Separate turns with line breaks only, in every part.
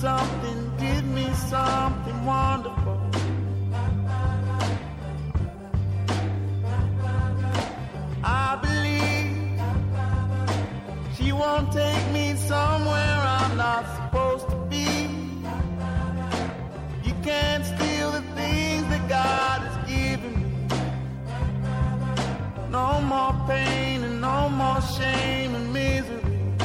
something wonderful. I believe she won't take me somewhere I'm not supposed to be. You can't steal the things that God has given me. No more pain and no more shame and misery.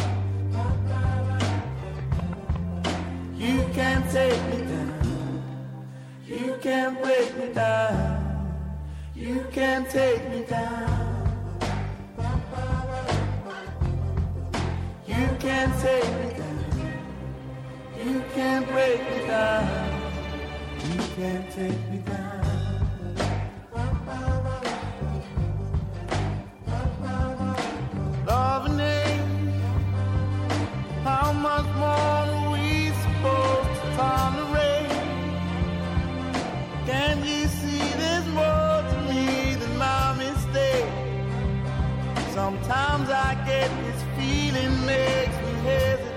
You can't take me down. You can't break me down. You can't take me down. You can't take me down. You can't break me down. You can't take me down. Love and hate, how much more are we supposed to tolerate? Can't you see there's more to me than my mistake? Sometimes I get this feeling makes me hesitate.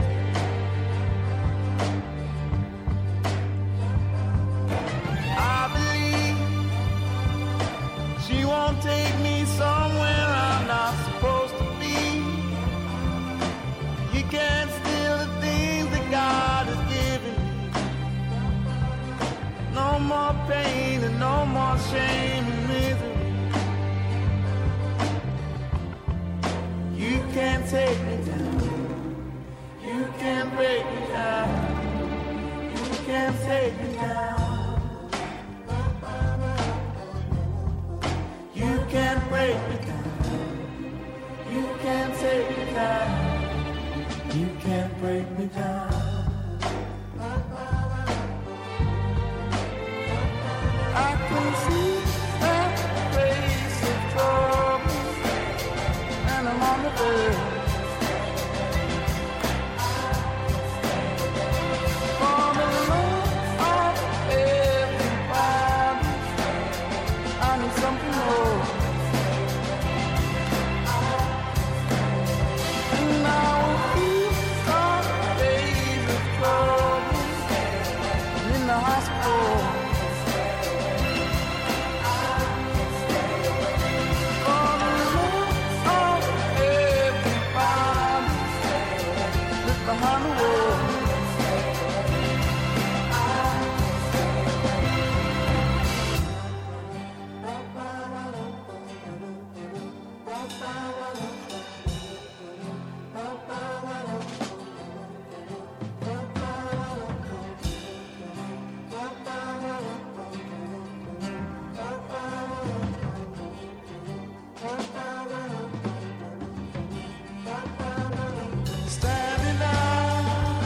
I believe she won't take me somewhere I'm not supposed to be. You can't steal the things that God has given me. No more pain and no more shame and misery. You can't take me down. You can't break me down. You can't take me down. You can't break me down. You can't take me down. You can't break me down. I can see that face of trouble, and I'm on the verge. For the love of everybody, I need something more. And I will keep our days of trouble in the hospital. Behind the wall. Standing out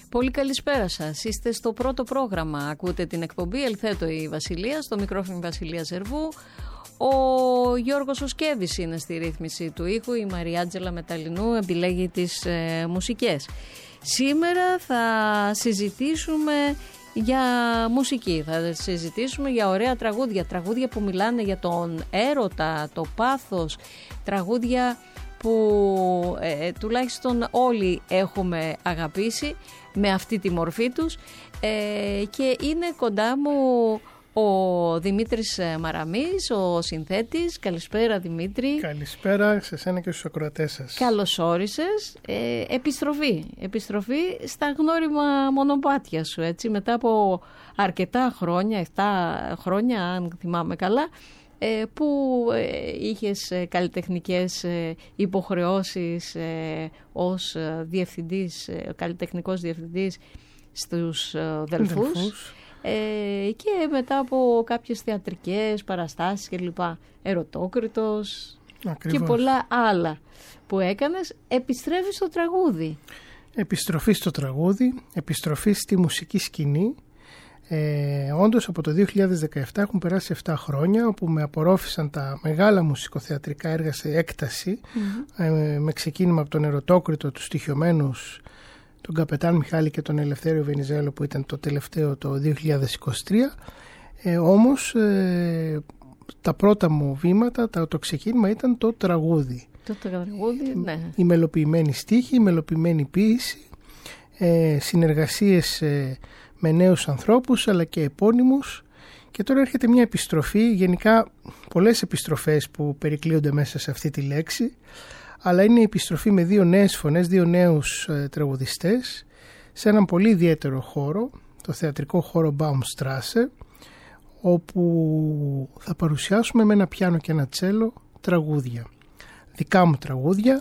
Πολύ καλησπέρα σας. Είστε στο πρώτο πρόγραμμα. Ακούτε την εκπομπή Ελθέτω η Βασιλεία, στο μικρόφωνο Βασιλεία Ζερβού. Ο Γιώργος ο Σκέβης είναι στη ρύθμιση του ήχου, η Μαριάτζελα Μεταλλινού επιλέγει τις μουσικές. Σήμερα θα συζητήσουμε για μουσική, θα συζητήσουμε για ωραία τραγούδια, τραγούδια που μιλάνε για τον έρωτα, το πάθος, τραγούδια που τουλάχιστον όλοι έχουμε αγαπήσει με αυτή τη μορφή τους, και είναι κοντά μου ο Δημήτρης Μαραμής, ο συνθέτης. Καλησπέρα Δημήτρη.
Καλησπέρα σε εσένα και στους ακροατές σας.
Καλώς όρισες. Επιστροφή στα γνώριμα μονοπάτια σου, έτσι, μετά από αρκετά χρόνια, 7 χρόνια αν θυμάμαι καλά, που είχες καλλιτεχνικές υποχρεώσεις ως διευθυντής, καλλιτεχνικός διευθυντής στους Δελφούς. Και μετά από κάποιες θεατρικές παραστάσεις και λοιπά, Ερωτόκριτος. Ακριβώς. Και πολλά άλλα που έκανες, επιστρέφεις στο τραγούδι.
Επιστροφή στο τραγούδι, επιστροφή στη μουσική σκηνή. Όντως από το 2017 έχουν περάσει 7 χρόνια, όπου με απορρόφησαν τα μεγάλα μουσικοθεατρικά έργα σε έκταση, με ξεκίνημα από τον Ερωτόκριτο, τους Στοιχειωμένους, τον Καπετάν Μιχάλη και τον Ελευθέριο Βενιζέλο, που ήταν το τελευταίο το 2023. Όμως τα πρώτα μου βήματα, το ξεκίνημα ήταν το τραγούδι.
Το τραγούδι, ναι.
Η μελοποιημένη στίχη, η μελοποιημένη ποίηση, συνεργασίες με νέους ανθρώπους αλλά και επώνυμους, και τώρα έρχεται μια επιστροφή, γενικά πολλές επιστροφές που περικλείονται μέσα σε αυτή τη λέξη, αλλά είναι η επιστροφή με 2 νέες φωνές, 2 νέους τραγουδιστές σε έναν πολύ ιδιαίτερο χώρο, το θεατρικό χώρο Baumstrasse, όπου θα παρουσιάσουμε με ένα πιάνο και ένα τσέλο τραγούδια, δικά μου τραγούδια,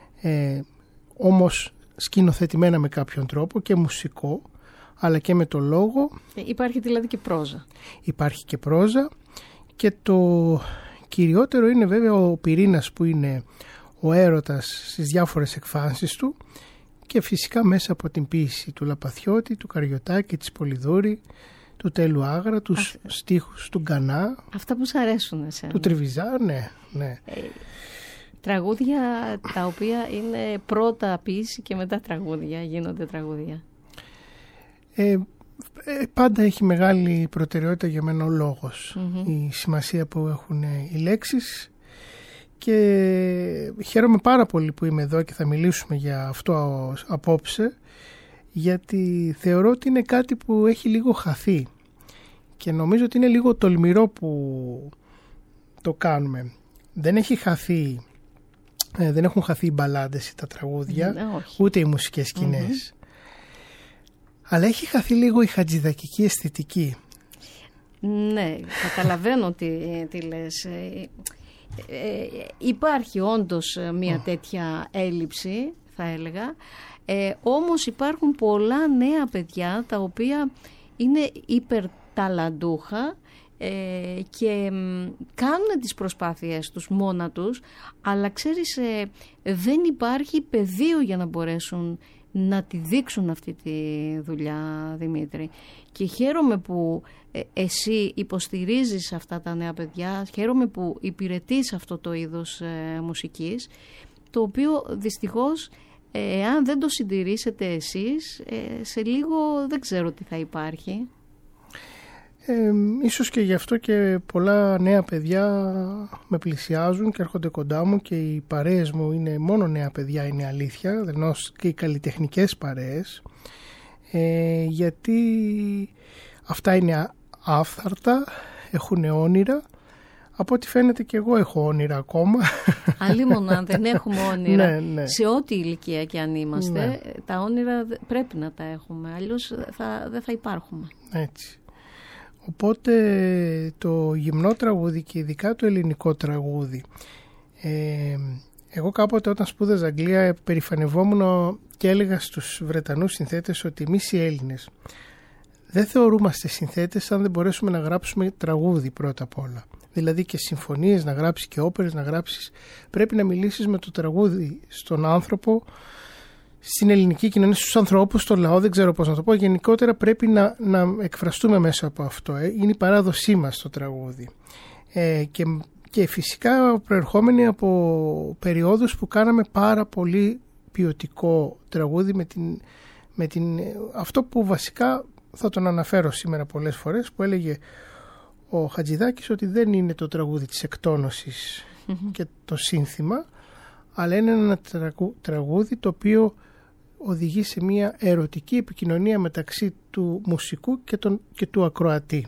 όμως σκηνοθετημένα με κάποιον τρόπο και μουσικό, αλλά και με το λόγο.
Υπάρχει δηλαδή και πρόζα.
Υπάρχει και πρόζα, και το κυριότερο είναι βέβαια ο πυρήνας, που είναι ο έρωτας στις διάφορες εκφάνσεις του, και φυσικά μέσα από την ποίηση του Λαπαθιώτη, του Καριωτάκη, της Πολυδούρη, του Τέλου Άγρα, τους στίχους του Γκανά.
Αυτά που σ' αρέσουν εσένα.
Του Τριβιζά, ναι.
Τραγούδια τα οποία είναι πρώτα ποίηση και μετά τραγούδια, γίνονται τραγούδια.
Πάντα έχει μεγάλη προτεραιότητα για μένα ο λόγος, η σημασία που έχουν οι λέξεις, και χαίρομαι πάρα πολύ που είμαι εδώ και θα μιλήσουμε για αυτό απόψε, γιατί θεωρώ ότι είναι κάτι που έχει λίγο χαθεί και νομίζω ότι είναι λίγο τολμηρό που το κάνουμε. Δεν έχουν χαθεί οι μπαλάντες ή τα τραγούδια, ούτε οι μουσικές σκηνές. Αλλά έχει χαθεί λίγο η χατζηδακική αισθητική.
Ναι, καταλαβαίνω τι λες. Υπάρχει όντως μια τέτοια έλλειψη, θα έλεγα. Όμως υπάρχουν πολλά νέα παιδιά τα οποία είναι υπερταλαντούχα και κάνουν τις προσπάθειές τους μόνα τους, αλλά ξέρεις, δεν υπάρχει πεδίο για να μπορέσουν να τη δείξουν αυτή τη δουλειά, Δημήτρη. Και χαίρομαι που εσύ υποστηρίζεις αυτά τα νέα παιδιά, χαίρομαι που υπηρετείς αυτό το είδος μουσικής, το οποίο δυστυχώς, αν δεν το συντηρήσετε εσείς, σε λίγο δεν ξέρω τι θα υπάρχει.
Ίσως και γι' αυτό και πολλά νέα παιδιά με πλησιάζουν και έρχονται κοντά μου, και οι παρέες μου είναι μόνο νέα παιδιά, είναι αλήθεια, ενώ και οι καλλιτεχνικές παρέες, γιατί αυτά είναι άφθαρτα, έχουν όνειρα. Από ό,τι φαίνεται και εγώ έχω όνειρα ακόμα.
Αλλήμον αν δεν έχουμε όνειρα,
ναι.
σε ό,τι ηλικία και αν είμαστε, τα όνειρα πρέπει να τα έχουμε, αλλιώς δεν θα υπάρχουμε.
Έτσι. Οπότε το γυμνό τραγούδι και ειδικά το ελληνικό τραγούδι, εγώ κάποτε όταν σπούδαζα Αγγλία περηφανευόμουν και έλεγα στους Βρετανούς συνθέτες ότι εμείς οι Έλληνες δεν θεωρούμαστε συνθέτες αν δεν μπορέσουμε να γράψουμε τραγούδι πρώτα απ' όλα. Δηλαδή και συμφωνίες να γράψεις και όπερες να γράψεις, πρέπει να μιλήσεις με το τραγούδι στον άνθρωπο στην ελληνική κοινωνία, στους ανθρώπους, στο λαό, δεν ξέρω πώς να το πω. Γενικότερα πρέπει να εκφραστούμε μέσα από αυτό. Είναι η παράδοσή μας το τραγούδι. Και φυσικά προερχόμενοι από περιόδους που κάναμε πάρα πολύ ποιοτικό τραγούδι αυτό που βασικά θα τον αναφέρω σήμερα πολλές φορές, που έλεγε ο Χατζηδάκης ότι δεν είναι το τραγούδι της εκτόνωσης και το σύνθημα, αλλά είναι ένα τραγούδι το οποίο οδηγεί σε μια ερωτική επικοινωνία μεταξύ του μουσικού και του ακροατή.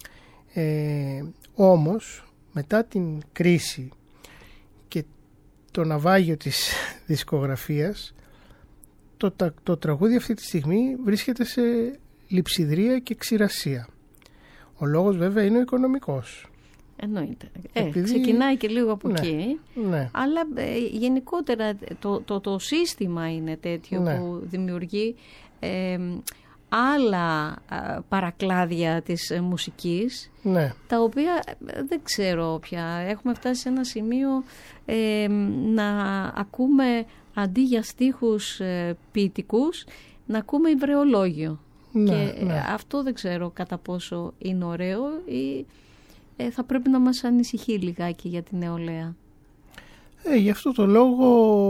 Όμως μετά την κρίση και το ναυάγιο της δισκογραφίας, το τραγούδι αυτή τη στιγμή βρίσκεται σε λειψιδρία και ξηρασία. Ο λόγος βέβαια είναι ο οικονομικός.
Εννοείται. Ξεκινάει και λίγο από εκεί, αλλά γενικότερα το σύστημα είναι τέτοιο που δημιουργεί άλλα παρακλάδια της μουσικής, τα οποία δεν ξέρω πια. Έχουμε φτάσει σε ένα σημείο να ακούμε αντί για στίχους ποιητικούς, να ακούμε υβρεολόγιο. Αυτό δεν ξέρω κατά πόσο είναι ωραίο ή θα πρέπει να μας ανησυχεί λιγάκι για την νεολαία.
Γι' αυτό το λόγο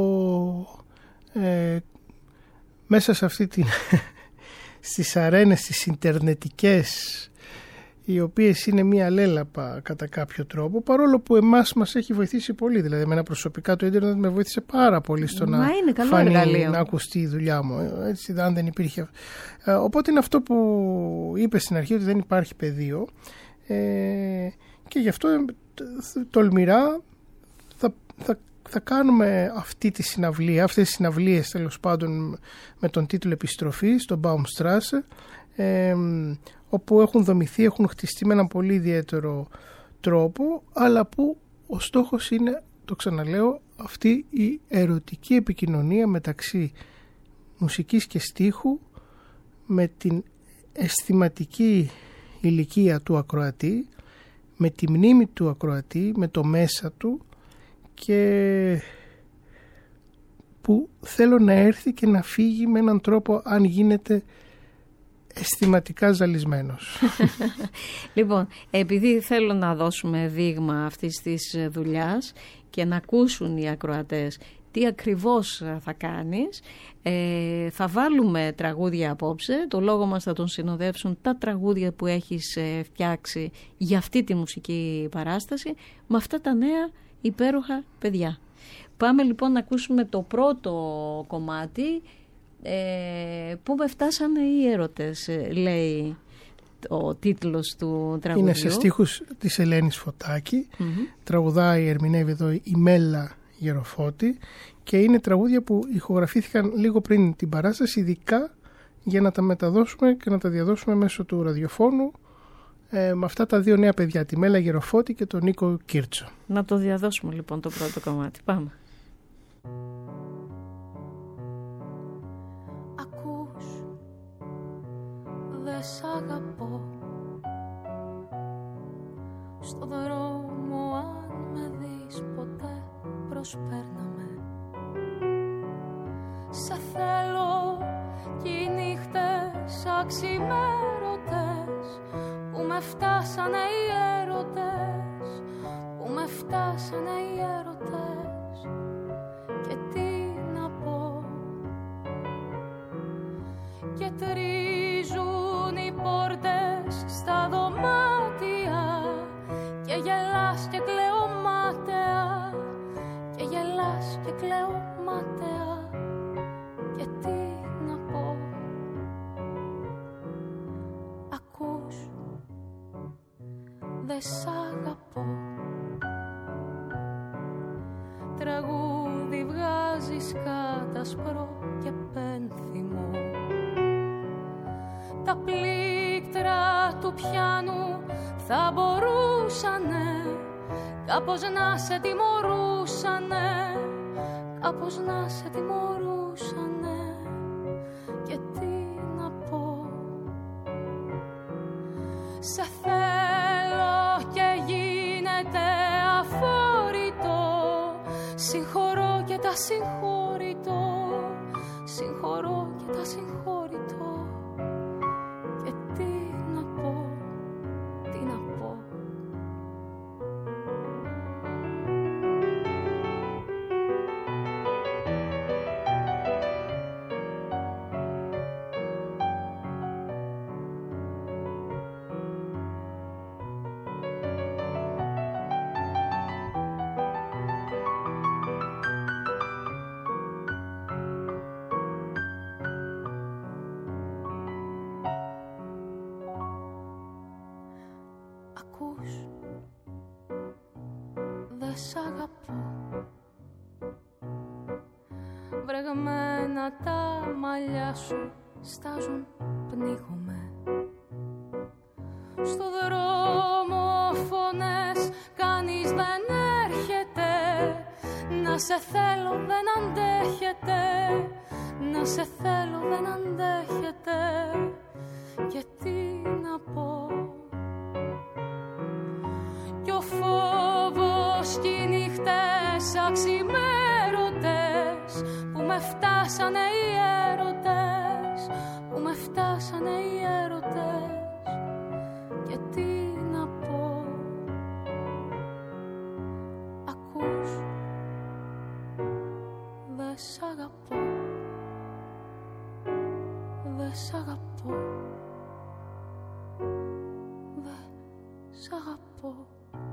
μέσα σε αυτή στις αρένες τις ιντερνετικές, οι οποίες είναι μία λέλαπα κατά κάποιο τρόπο, παρόλο που εμάς μας έχει βοηθήσει πολύ. Δηλαδή εμένα προσωπικά το ίντερνετ με βοήθησε πάρα πολύ στο να ακουστεί η δουλειά μου, έτσι, αν δεν υπήρχε. Οπότε είναι αυτό που είπε στην αρχή, ότι δεν υπάρχει πεδίο, και γι' αυτό τολμηρά θα κάνουμε αυτή τη συναυλία, αυτές τις συναυλίες τέλος πάντων με τον τίτλο «Επιστροφή» στο Baumstrasse, όπου έχουν δομηθεί, έχουν χτιστεί με έναν πολύ ιδιαίτερο τρόπο, αλλά που ο στόχος είναι, το ξαναλέω, αυτή η ερωτική επικοινωνία μεταξύ μουσικής και στίχου, με την αισθηματική ηλικία του ακροατή, με τη μνήμη του ακροατή, με το μέσα του, και που θέλω να έρθει και να φύγει με έναν τρόπο, αν γίνεται, αισθηματικά ζαλισμένος.
Λοιπόν, επειδή θέλω να δώσουμε δείγμα αυτής της δουλειάς και να ακούσουν οι ακροατές τι ακριβώς θα κάνεις, θα βάλουμε τραγούδια απόψε. Το λόγο μας θα τον συνοδεύσουν τα τραγούδια που έχεις φτιάξει για αυτή τη μουσική παράσταση, με αυτά τα νέα υπέροχα παιδιά. Πάμε λοιπόν να ακούσουμε το πρώτο κομμάτι, «Πού με φτάσανε οι έρωτες», λέει ο τίτλος του τραγουδιού.
Είναι σε στίχους της Ελένης Φωτάκη, τραγουδάει, ερμηνεύει εδώ η Μέλα Γεροφώτη, και είναι τραγούδια που ηχογραφήθηκαν λίγο πριν την παράσταση, ειδικά για να τα μεταδώσουμε και να τα διαδώσουμε μέσω του ραδιοφώνου, με αυτά τα δύο νέα παιδιά, τη Μέλα Γεροφώτη και τον Νίκο Κίρτσο.
Να το διαδώσουμε λοιπόν το πρώτο κομμάτι. Πάμε.
Ακούς, δε σ' αγαπώ. Στο δρόμο αν με δεις ποτέ προσπέρναμε. Σε θέλω κι οι νύχτες αξιμέρωτες, που με φτάσανε οι έρωτες, που με φτάσανε οι έρωτες. Και τι να πω, και τρίζουν οι πόρτες στα δωμάτια, και γελάς και κλαίω μάταια, και γελάς και κλαίω μάταια. Και τι να πω, ακούς, δε σ' αγαπώ. Τραγούδι βγάζεις κάτασπρο και πένθυμο. Τα πλήκτρα του πιάνου θα μπορούσανε κάπως να σε τιμωρούσανε, κάπως να σε τιμωρούσανε. Και τι να πω, σε θέλω και γίνεται αφόρητο, συγχωρώ και τα συγχωρητώ, ασυγχώρητο. Και τι να πω, τι να πω. Ακούς, δε σ' αγαπώ. Βρεγμένα τα μαλλιά σου στάζουν, πνίγομαι. Στο δρόμο φωνές, κανείς δεν έρχεται. Να σε θέλω δεν αντέχεται. Να σε θέλω δεν αντέχεται. Και τι να πω. Κι ο φόβος κι οι νύχτες αξιμέρωτες που με φτάσανε οι έρωτες, που με φτάσανε οι έρωτες. Και τι να πω. Ακούς, δε σ' αγαπώ. Δε σ' αγαπώ. Δε σ' αγαπώ.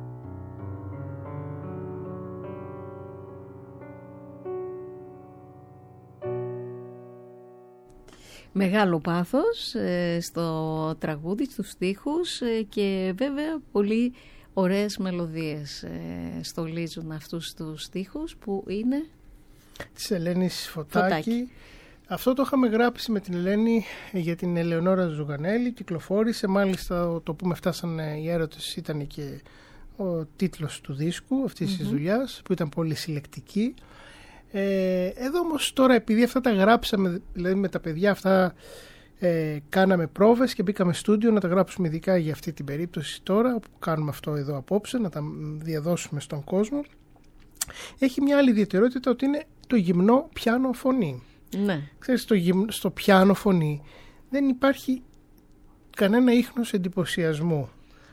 Μεγάλο πάθος στο τραγούδι, στους στίχους και βέβαια πολύ ωραίες μελωδίες στολίζουν αυτούς τους στίχους που είναι
της Ελένης Φωτάκη. Αυτό το είχαμε γράψει με την Ελένη για την Ελεονόρα Ζουγανέλη, κυκλοφόρησε, μάλιστα το που με φτάσανε οι έρωτες ήταν και ο τίτλος του δίσκου αυτής της δουλειάς, που ήταν πολύ συλλεκτική. Εδώ όμως τώρα, επειδή αυτά τα γράψαμε, δηλαδή με τα παιδιά αυτά κάναμε πρόβες και μπήκαμε στούντιο να τα γράψουμε ειδικά για αυτή την περίπτωση τώρα που κάνουμε αυτό εδώ απόψε, να τα διαδώσουμε στον κόσμο. Έχει μια άλλη ιδιαιτερότητα, ότι είναι το γυμνό πιάνο φωνή.
Ναι.
Ξέρεις, στο πιάνο φωνή δεν υπάρχει κανένα ίχνος εντυπωσιασμού.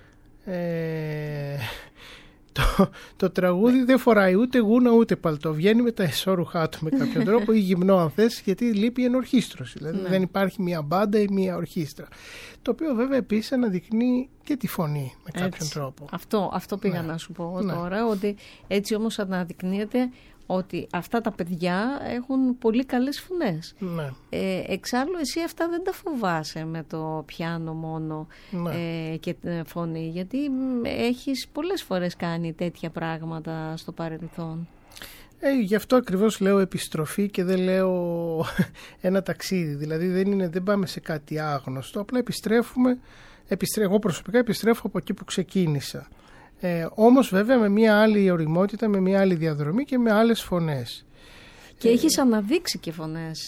Το τραγούδι δεν φοράει ούτε γούνα ούτε παλτό. Βγαίνει με τα εσώρουχά του με κάποιον τρόπο ή γυμνό αν θες, γιατί λείπει η ενορχήστρωση. Δηλαδή δεν υπάρχει μία μπάντα ή μία ορχήστρα. Το οποίο βέβαια επίσης αναδεικνύει και τη φωνή με κάποιον τρόπο.
Αυτό πήγα να σου πω τώρα, ότι έτσι όμως αναδεικνύεται ότι αυτά τα παιδιά έχουν πολύ καλές φωνές.
Ναι.
Εξάλλου εσύ αυτά δεν τα φοβάσαι με το πιάνο μόνο και φωνή, γιατί έχεις πολλές φορές κάνει τέτοια πράγματα στο παρελθόν.
Γι' αυτό ακριβώς λέω επιστροφή και δεν λέω ένα ταξίδι. Δηλαδή δεν πάμε σε κάτι άγνωστο, απλά εγώ προσωπικά επιστρέφω από εκεί που ξεκίνησα. Όμως βέβαια με μια άλλη ωριμότητα, με μια άλλη διαδρομή και με άλλες φωνές.
Και έχεις αναδείξει και φωνές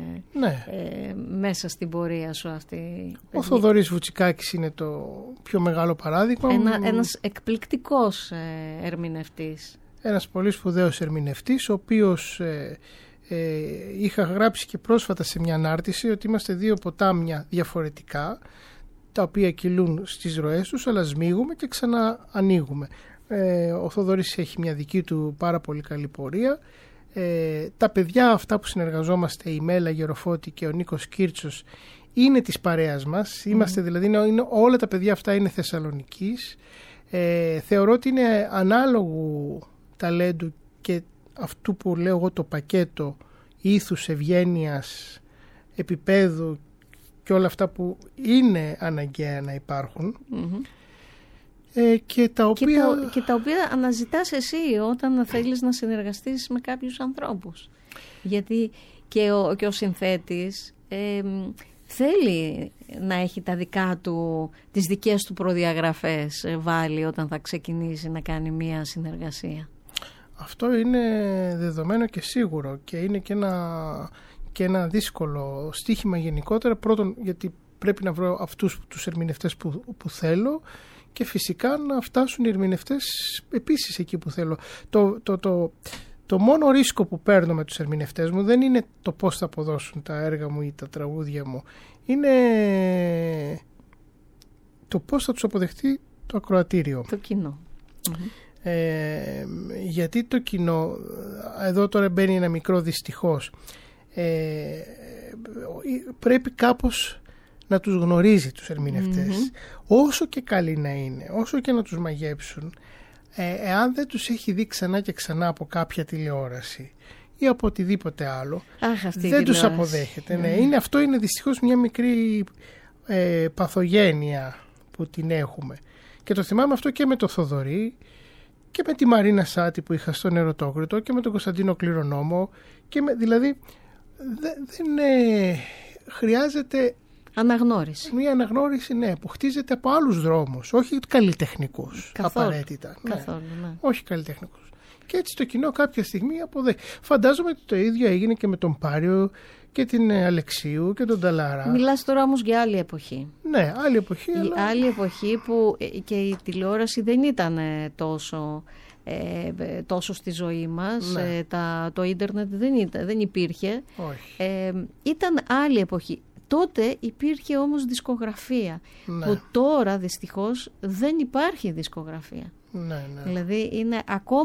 μέσα στην πορεία σου αυτή.
Ο Θοδωρής Βουτσικάκης είναι το πιο μεγάλο παράδειγμα.
Ένας εκπληκτικός ερμηνευτής.
Ένας πολύ σπουδαίος ερμηνευτής, ο οποίος είχα γράψει και πρόσφατα σε μια ανάρτηση ότι είμαστε δύο ποτάμια διαφορετικά, τα οποία κυλούν στις ροές τους, αλλά σμίγουμε και ξαναανοίγουμε. Ο Θοδωρής έχει μια δική του πάρα πολύ καλή πορεία. Τα παιδιά αυτά που συνεργαζόμαστε, η Μέλα Γεροφώτη και ο Νίκος Κίρτσος, είναι της παρέας μας. Είμαστε δηλαδή, όλα τα παιδιά αυτά είναι Θεσσαλονικής. Θεωρώ ότι είναι ανάλογου ταλέντου και αυτού που λέω εγώ το πακέτο ήθους, ευγένειας, επίπεδου και όλα αυτά που είναι αναγκαία να υπάρχουν. Και τα οποία
αναζητάς εσύ όταν θέλεις να συνεργαστείς με κάποιους ανθρώπους. Γιατί και ο συνθέτης θέλει να έχει τις δικές του προδιαγραφές βάλει όταν θα ξεκινήσει να κάνει μία συνεργασία.
Αυτό είναι δεδομένο και σίγουρο και είναι και ένα δύσκολο στοίχημα γενικότερα. Πρώτον, γιατί πρέπει να βρω αυτούς τους ερμηνευτές που θέλω και φυσικά να φτάσουν οι ερμηνευτές επίσης εκεί που θέλω. Το μόνο ρίσκο που παίρνω με τους ερμηνευτές μου δεν είναι το πώς θα αποδώσουν τα έργα μου ή τα τραγούδια μου. Είναι το πώς θα τους αποδεχτεί το ακροατήριο.
Το κοινό.
Γιατί το κοινό, εδώ τώρα μπαίνει ένα μικρό δυστυχώς, πρέπει κάπως να τους γνωρίζει τους ερμηνευτές. Όσο και καλοί να είναι, όσο και να τους μαγέψουν, εάν δεν τους έχει δει ξανά και ξανά από κάποια τηλεόραση ή από οτιδήποτε άλλο, δεν τους αποδέχεται. Ναι, αυτό είναι δυστυχώς μια μικρή παθογένεια που την έχουμε. Και το θυμάμαι αυτό και με το Θοδωρή και με τη Μαρίνα Σάτη που είχα στον Ερωτόκριτο και με τον Κωνσταντίνο Κληρονόμο. Δηλαδή δεν χρειάζεται
αναγνώριση.
Μια αναγνώριση, ναι, που χτίζεται από άλλους δρόμους, όχι καλλιτεχνικούς απαραίτητα.
Καθόλου, ναι.
Όχι καλλιτεχνικούς. Και έτσι το κοινό κάποια στιγμή αποδέχεται. Φαντάζομαι ότι το ίδιο έγινε και με τον Πάριο και την Αλεξίου και τον Ταλάρα.
Μιλάς τώρα όμως για άλλη εποχή.
Ναι, άλλη εποχή.
Άλλη εποχή που και η τηλεόραση δεν ήταν τόσο στη ζωή μας.
Ναι.
Το ίντερνετ δεν υπήρχε.
Όχι.
Ήταν άλλη εποχή. Τότε υπήρχε όμως δισκογραφία,
ναι.
που τώρα δυστυχώς δεν υπάρχει δισκογραφία.
Ναι.
Δηλαδή είναι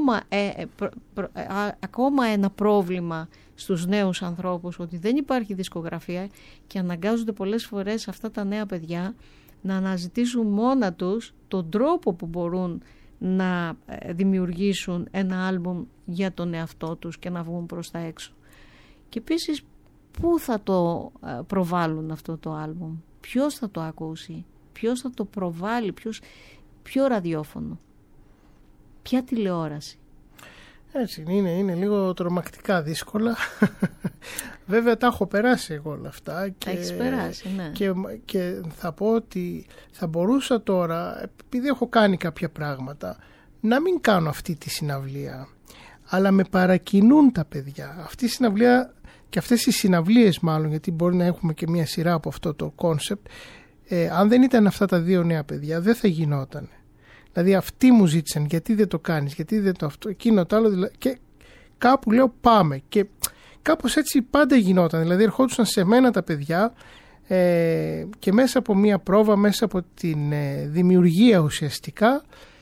ακόμα ένα πρόβλημα στους νέους ανθρώπους ότι δεν υπάρχει δισκογραφία και αναγκάζονται πολλές φορές αυτά τα νέα παιδιά να αναζητήσουν μόνα τους τον τρόπο που μπορούν να δημιουργήσουν ένα άλμπουμ για τον εαυτό τους και να βγουν προς τα έξω. Και επίσης πού θα το προβάλλουν αυτό το άλμπουμ, ποιος θα το ακούσει, ποιος θα το προβάλλει, ποιο ραδιόφωνο, ποια τηλεόραση.
Έτσι είναι λίγο τρομακτικά δύσκολα. Βέβαια τα έχω περάσει εγώ όλα αυτά.
Τα έχεις περάσει, ναι.
Και θα πω ότι θα μπορούσα τώρα, επειδή έχω κάνει κάποια πράγματα, να μην κάνω αυτή τη συναυλία. Αλλά με παρακινούν τα παιδιά. Αυτή η συναυλία και αυτές οι συναυλίες μάλλον, γιατί μπορεί να έχουμε και μια σειρά από αυτό το κόνσεπτ, αν δεν ήταν αυτά τα δύο νέα παιδιά δεν θα γινόταν. Δηλαδή αυτοί μου ζήτησαν γιατί δεν το κάνεις, γιατί δεν το αυτό, εκείνο το άλλο, και κάπου λέω πάμε, και κάπως έτσι πάντα γινόταν. Δηλαδή ερχόντουσαν σε μένα τα παιδιά και μέσα από μια πρόβα, μέσα από την δημιουργία ουσιαστικά,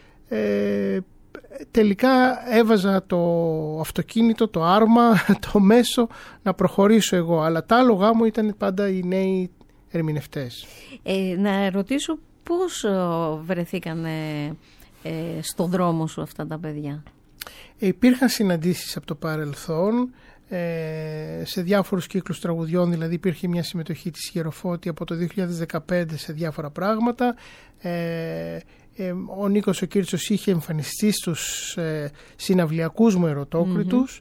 τελικά έβαζα το αυτοκίνητο, το άρμα, το μέσο να προχωρήσω εγώ, αλλά τα άλογα μου ήταν πάντα οι νέοι ερμηνευτές.
Να ρωτήσω πώς βρεθήκαν στον δρόμο σου αυτά τα παιδιά?
Υπήρχαν συναντήσεις από το παρελθόν σε διάφορους κύκλους τραγουδιών, δηλαδή υπήρχε μια συμμετοχή της Γεροφώτη από το 2015 σε διάφορα πράγματα. Ο Νίκος ο Κίρτσος είχε εμφανιστεί στους συναυλιακούς μου Ερωτόκριτους.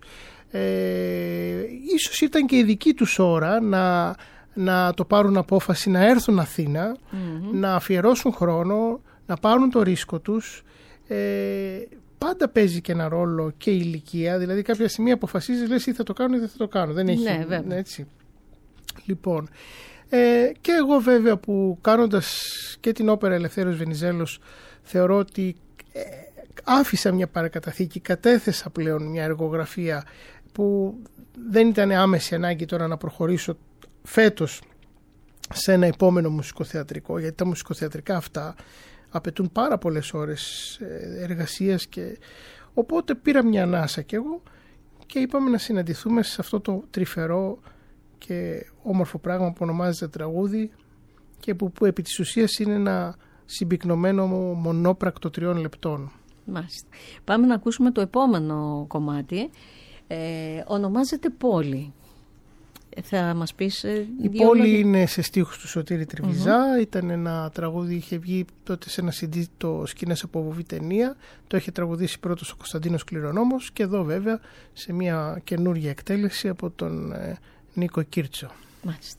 Ίσως ήταν και η δική τους ώρα να το πάρουν απόφαση να έρθουν Αθήνα, να αφιερώσουν χρόνο, να πάρουν το ρίσκο τους. Πάντα παίζει και ένα ρόλο και η ηλικία, δηλαδή κάποια στιγμή αποφασίζεις, λες ή θα το κάνω ή δεν θα το κάνω. Δεν έχει,
ναι, βέβαια.
Έτσι. Λοιπόν, και εγώ βέβαια που κάνοντας και την όπερα Ελευθέριος Βενιζέλος θεωρώ ότι άφησα μια παρακαταθήκη, κατέθεσα πλέον μια εργογραφία που δεν ήταν άμεση ανάγκη τώρα να προχωρήσω φέτος σε ένα επόμενο μουσικοθεατρικό, γιατί τα μουσικοθεατρικά αυτά απαιτούν πάρα πολλές ώρες εργασίας, και οπότε πήρα μια ανάσα κι εγώ και είπαμε να συναντηθούμε σε αυτό το τρυφερό και όμορφο πράγμα που ονομάζεται τραγούδι και που επί της ουσίας είναι ένα συμπυκνωμένο μονόπρακτο 3 λεπτών.
Μάλιστα. Πάμε να ακούσουμε το επόμενο κομμάτι. Ονομάζεται Πόλη. Θα μας πεις
Η Πόλη είναι σε στίχους του Σωτήρη Τριβιζά. Ήταν ένα τραγούδι, είχε βγει τότε σε ένα CD, το Σκηνές από βουβή ταινία. Το είχε τραγουδήσει πρώτος ο Κωνσταντίνος Κληρονόμος και εδώ βέβαια σε μια καινούργια εκτέλεση από τον Νίκο Κίρτσο.
Μάλιστα.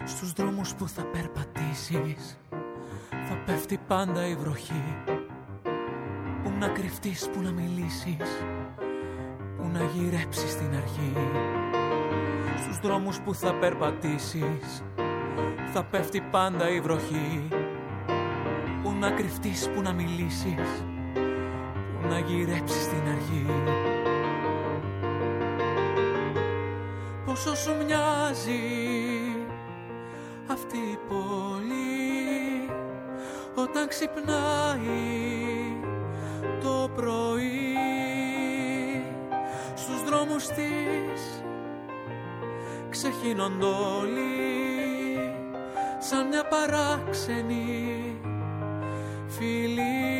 Στους δρόμους που θα περπατήσεις θα πέφτει πάντα η βροχή. Πού να κρυφτείς, πού να μιλήσεις, πού να γυρέψεις την αρχή. Στους δρόμους που θα περπατήσεις θα πέφτει πάντα η βροχή. Πού να κρυφτείς, πού να μιλήσεις, πού να γυρέψεις την αρχή. Πόσο σου μοιάζει αυτή η πόλη όταν ξυπνάει το πρωί. Στους δρόμους της ξεχύνονται όλοι σαν μια παράξενη φίλη.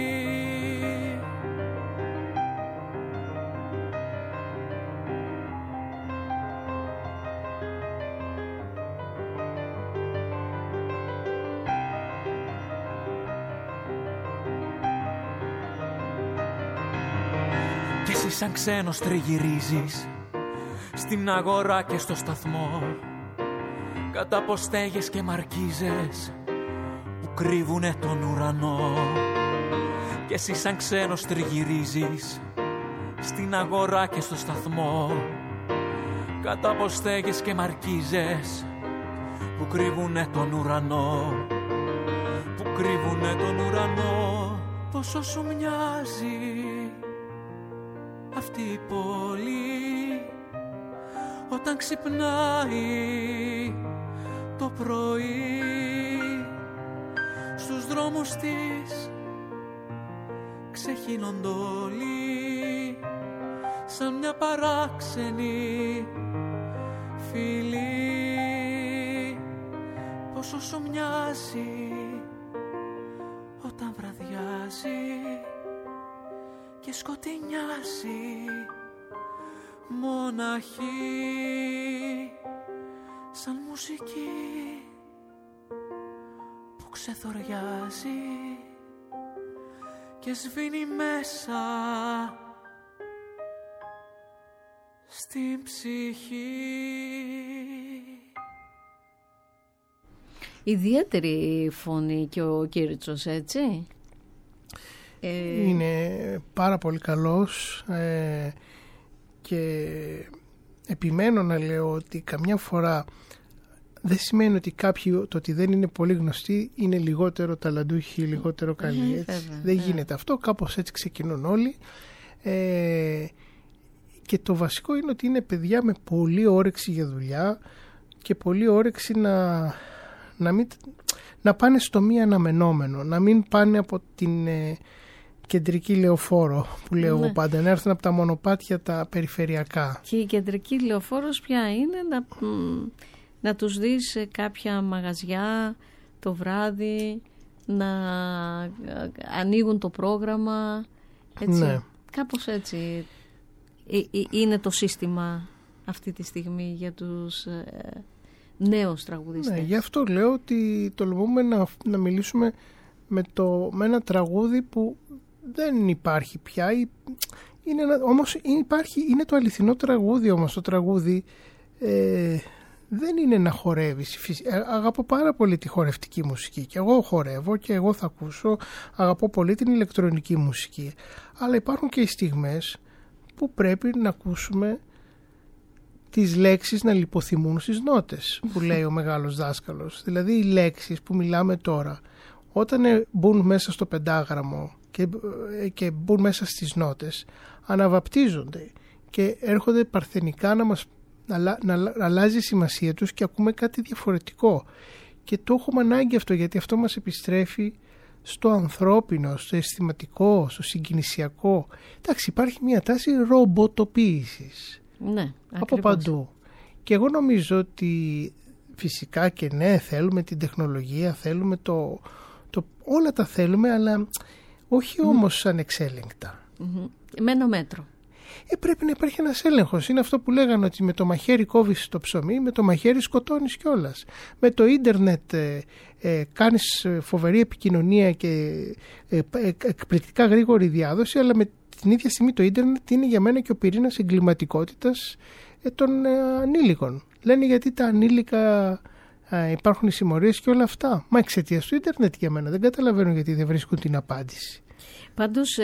Κι εσύ σαν ξένος τριγυρίζεις στην αγορά και στο σταθμό, κατά ποστέγες και μαρκίζες που κρύβουνε τον ουρανό. Κι εσύ σαν ξένος τριγυρίζεις στην αγορά και στο σταθμό, κατά ποστέγες και μαρκίζες που κρύβουνε τον ουρανό, που κρύβουνε τον ουρανό. Πόσο σου μοιάζει αυτή η πόλη όταν ξυπνάει το πρωί. Στους δρόμους της ξεχύνονται όλοι σαν μια παράξενη φίλη. Πόσο σου μοιάζει όταν βραδιάζει και σκοτεινιάζει μοναχή σαν μουσική που ξεθοριάζει και σβήνει μέσα στην ψυχή.
Ιδιαίτερη φωνή και ο Κύριτσος, έτσι.
Είναι πάρα πολύ καλός και επιμένω να λέω ότι καμιά φορά δεν σημαίνει ότι κάποιοι, το ότι δεν είναι πολύ γνωστοί, είναι λιγότερο ταλαντούχοι, λιγότερο καλοί. Δεν γίνεται αυτό, κάπως έτσι ξεκινούν όλοι. Και το βασικό είναι ότι είναι παιδιά με πολλή όρεξη για δουλειά και πολλή όρεξη να πάνε στο μη αναμενόμενο, να μην πάνε από την κεντρική λεωφόρο που λέω εγώ πάντα, να έρθουν από τα μονοπάτια τα περιφερειακά. Και η κεντρική λεωφόρος ποια είναι? Να τους δεις σε κάποια μαγαζιά το βράδυ, να ανοίγουν το πρόγραμμα, έτσι. Ναι. Κάπως έτσι είναι το σύστημα αυτή τη στιγμή για τους νέους τραγουδιστές. Ναι, γι' αυτό λέω ότι τολμούμε να μιλήσουμε με ένα τραγούδι που δεν υπάρχει πια. Όμως είναι το αληθινό τραγούδι, όμως το τραγούδι δεν είναι να χορεύεις. Αγαπώ πάρα πολύ τη χορευτική μουσική και εγώ χορεύω και εγώ θα ακούσω. Αγαπώ πολύ την ηλεκτρονική μουσική. Αλλά υπάρχουν και οι στιγμές που πρέπει να ακούσουμε τις λέξεις να λιποθυμούν στις νότες, που λέει ο μεγάλος δάσκαλος. Δηλαδή οι λέξεις που μιλάμε τώρα, όταν μπουν μέσα στο πεντάγραμμο και μπουν μέσα στις νότες, αναβαπτίζονται και έρχονται παρθενικά να αλλάζει η σημασία τους και ακούμε κάτι διαφορετικό. Και το έχουμε ανάγκη αυτό, γιατί αυτό μας επιστρέφει στο ανθρώπινο, στο αισθηματικό, στο συγκινησιακό. Εντάξει, υπάρχει μια τάση ρομποτοποίησης. Ναι, από παντού. Και εγώ νομίζω ότι φυσικά και ναι, θέλουμε την τεχνολογία, θέλουμε όλα τα θέλουμε, αλλά όχι όμως ανεξέλεγκτα. Με ένα μέτρο. Πρέπει να υπάρχει ένας έλεγχος. Είναι αυτό που λέγανε, ότι με το μαχαίρι κόβεις το ψωμί, με το μαχαίρι σκοτώνεις κιόλας. Με το ίντερνετ κάνεις φοβερή επικοινωνία και εκπληκτικά γρήγορη διάδοση, αλλά με την ίδια στιγμή το ίντερνετ είναι για μένα και ο πυρήνας εγκληματικότητας των ανήλικων. Λένε γιατί τα ανήλικα υπάρχουν οι συμμορίες και όλα αυτά. Μα εξαιτίας του ίντερνετ για μένα δεν καταλαβαίνω γιατί δεν βρίσκουν την απάντηση.
Πάντως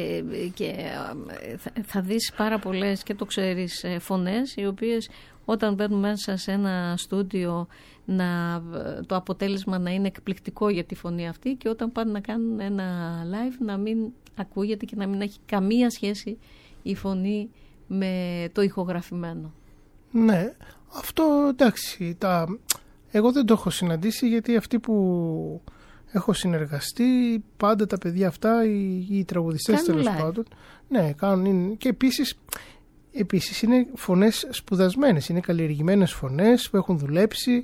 θα δεις πάρα πολλές, και το ξέρεις, φωνές οι οποίες όταν μπαίνουν μέσα σε ένα στούντιο το αποτέλεσμα να είναι εκπληκτικό για τη φωνή αυτή, και όταν πάνε να κάνουν ένα live να μην ακούγεται και να μην έχει καμία σχέση η φωνή με το ηχογραφημένο. Ναι,
αυτό εντάξει, εγώ δεν το έχω συναντήσει, γιατί αυτοί που έχω συνεργαστεί πάντα τα παιδιά αυτά, οι τραγουδιστές τέλος πάντων, ναι, κάνουν, και επίσης είναι φωνές σπουδασμένες, είναι καλλιεργημένες φωνές που έχουν δουλέψει,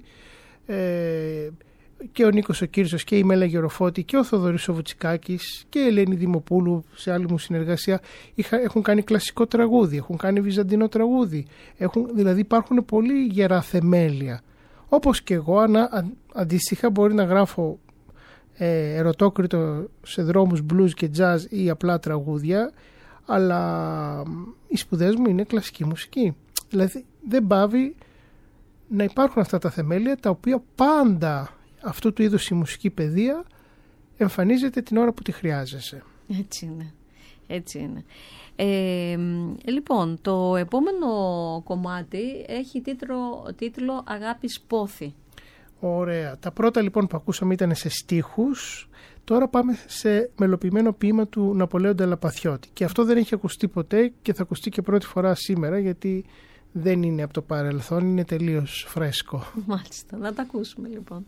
και ο Νίκος ο Κύρζος και η Μέλα Γεροφώτη και ο Θοδωρής ο Βουτσικάκης και η Ελένη Δημοπούλου σε άλλη μου συνεργασία έχουν κάνει κλασικό τραγούδι, έχουν κάνει βυζαντινό τραγούδι, δηλαδή υπάρχουν πολύ γερά θεμέλια. Όπως και εγώ αντίστοιχα μπορεί να γράφω ερωτόκριτο σε δρόμους blues και jazz ή απλά τραγούδια, αλλά οι σπουδές μου είναι κλασική μουσική. Δηλαδή δεν πάβει να υπάρχουν αυτά τα θεμέλια, τα οποία πάντα αυτού του είδους η μουσική παιδεία εμφανίζεται την ώρα που τη χρειάζεσαι.
Έτσι είναι. Λοιπόν, το επόμενο κομμάτι έχει τίτλο «Αγάπης Πόθη».
Ωραία. Τα πρώτα λοιπόν που ακούσαμε ήταν σε στίχους. Τώρα πάμε σε μελοποιημένο ποίημα του Ναπολέον Ντελαπαθιώτη. Και αυτό δεν έχει ακουστεί ποτέ και θα ακουστεί και πρώτη φορά σήμερα, γιατί δεν είναι από το παρελθόν, είναι τελείως φρέσκο.
Μάλιστα. Να τα ακούσουμε λοιπόν.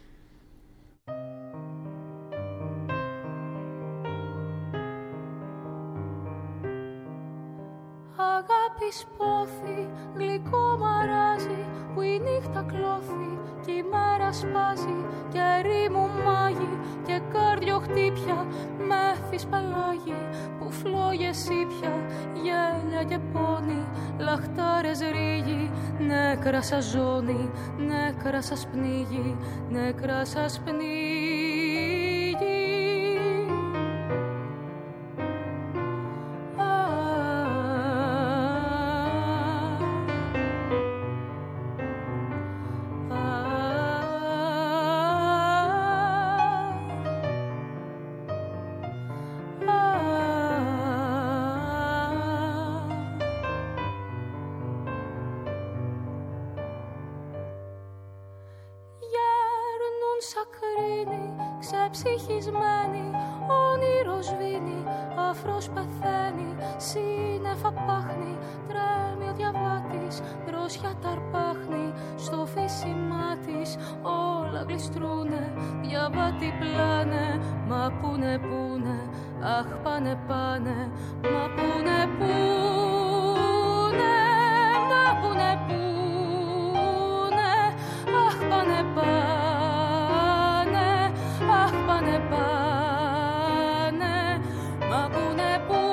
Αγάπης πόθη, γλυκό μαράζι, που η νύχτα κλώθει και η μέρα σπάζει, και ερήμου μάγει και κάρδιο χτύπια, μέθης πελάγι, που φλόγες ήπια, γέλια και πόνι, λαχτάρες ρίγη, νέκρα σας ζώνει, νέκρα σας πνίγει, νέκρα σας πνίγει. Ξεψυχισμένη, όνειρο σβήνει, αφρός πεθαίνει, σύννεφα πάχνει, τρέμει ο διαβάτης, δρόσια ταρπάχνει, στο φύσιμά της όλα γλιστρούνε, διαβάτη πλάνε, μα πούνε, αχ πάνε, μα πούνε, μα πούνε, αχ πάνε, αχ πάνε, μα πούνε,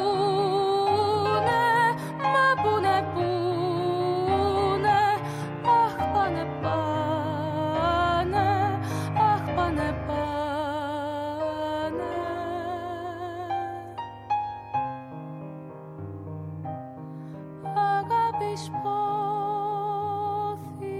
μα πούνε, αχ πάνε, αχ πάνε, αγάπης πόθη.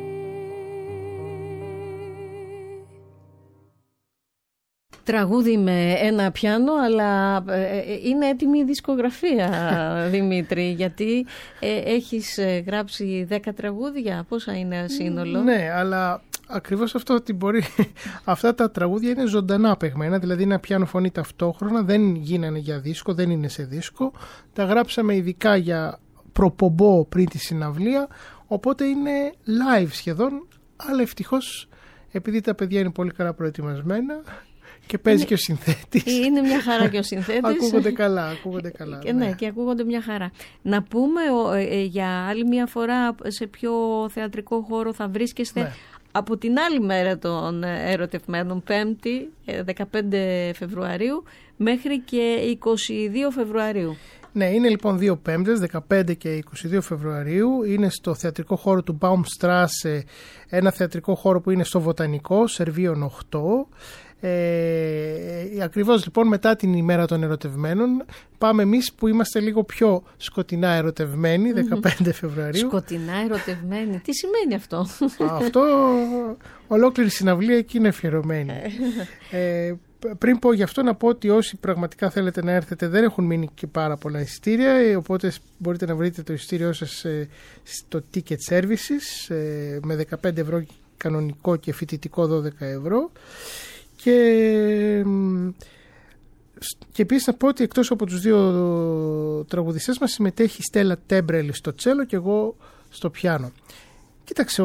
Τραγούδι με ένα πιάνο, αλλά είναι έτοιμη η δισκογραφία, Δημήτρη, γιατί έχεις γράψει 10 τραγούδια, πόσα είναι σύνολο?
Ναι, αλλά ακριβώς αυτό, ότι μπορεί αυτά τα τραγούδια είναι ζωντανά παιγμένα, δηλαδή είναι πιάνο φωνή ταυτόχρονα, δεν γίνανε για δίσκο, δεν είναι σε δίσκο, τα γράψαμε ειδικά για προπομπό πριν τη συναυλία, οπότε είναι live σχεδόν, αλλά ευτυχώς επειδή τα παιδιά είναι πολύ καλά προετοιμασμένα και παίζει και ο συνθέτης.
Είναι μια χαρά και ο συνθέτης.
Ακούγονται καλά.
Και ναι, και ακούγονται μια χαρά. Να πούμε για άλλη μια φορά σε ποιο θεατρικό χώρο θα βρίσκεστε.
Ναι.
Από την άλλη μέρα των ερωτευμένων, 5η, 15 Φεβρουαρίου, μέχρι και 22 Φεβρουαρίου.
Ναι, είναι λοιπόν 2 Πέμπτες, 15 και 22 Φεβρουαρίου. Είναι στο θεατρικό χώρο του Baumstrasse, ένα θεατρικό χώρο που είναι στο Βοτανικό, Σερβίων 8. Ακριβώς λοιπόν μετά την ημέρα των ερωτευμένων πάμε εμείς που είμαστε λίγο πιο σκοτεινά ερωτευμένοι, 15 Φεβρουαρίου.
Σκοτεινά ερωτευμένοι, τι σημαίνει αυτό?
Αυτό ολόκληρη συναυλία εκεί είναι αφιερωμένη. Πριν πω γι' αυτό να πω ότι όσοι πραγματικά θέλετε να έρθετε δεν έχουν μείνει και πάρα πολλά εισιτήρια, οπότε μπορείτε να βρείτε το εισιτήριό σας στο Ticket Services με 15 ευρώ κανονικό και φοιτητικό 12 ευρώ. Και επίσης να πω ότι εκτός από τους δύο τραγουδιστές μας συμμετέχει η Στέλλα Τέμπρελη στο τσέλο και εγώ στο πιάνο. Κοίταξε, ο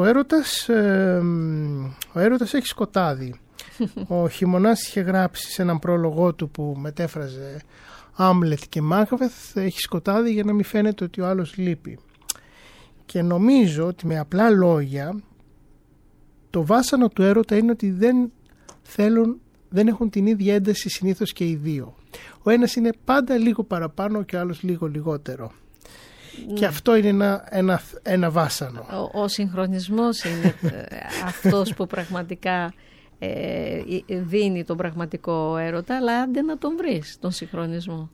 έρωτας έχει σκοτάδι. Ο Χειμωνάς είχε γράψει σε έναν πρόλογό του που μετέφραζε Άμλετ και Μάκβεθ, έχει σκοτάδι για να μην φαίνεται ότι ο άλλος λείπει. Και νομίζω ότι με απλά λόγια το βάσανο του έρωτα είναι ότι δεν έχουν την ίδια ένταση συνήθως και οι δύο. Ο ένας είναι πάντα λίγο παραπάνω και ο άλλος λίγο λιγότερο. Ναι. Και αυτό είναι ένα βάσανο.
Ο συγχρονισμός είναι αυτός που πραγματικά δίνει τον πραγματικό έρωτα, αλλά άντε να τον βρεις τον συγχρονισμό.